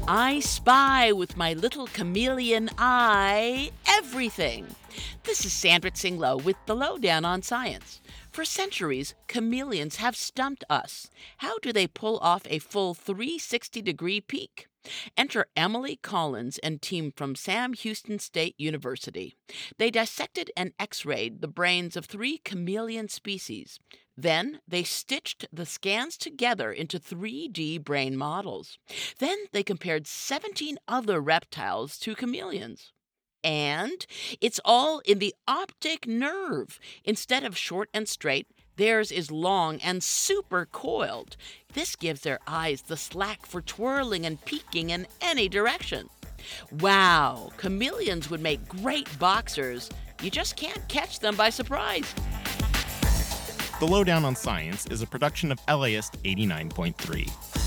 I spy with my little chameleon eye everything. This is Sandra Tsinglow with the Lowdown on Science. For centuries, chameleons have stumped us. How do they pull off a full 360-degree peek? Enter Emily Collins and team from Sam Houston State University. They dissected and x-rayed the brains of 3 chameleon species. Then they stitched the scans together into 3D brain models. Then they compared 17 other reptiles to chameleons. And it's all in the optic nerve. Instead of short and straight, theirs is long and super coiled. This gives their eyes the slack for twirling and peeking in any direction. Wow, chameleons would make great boxers. You just can't catch them by surprise. The Lowdown on Science is a production of LAist 89.3.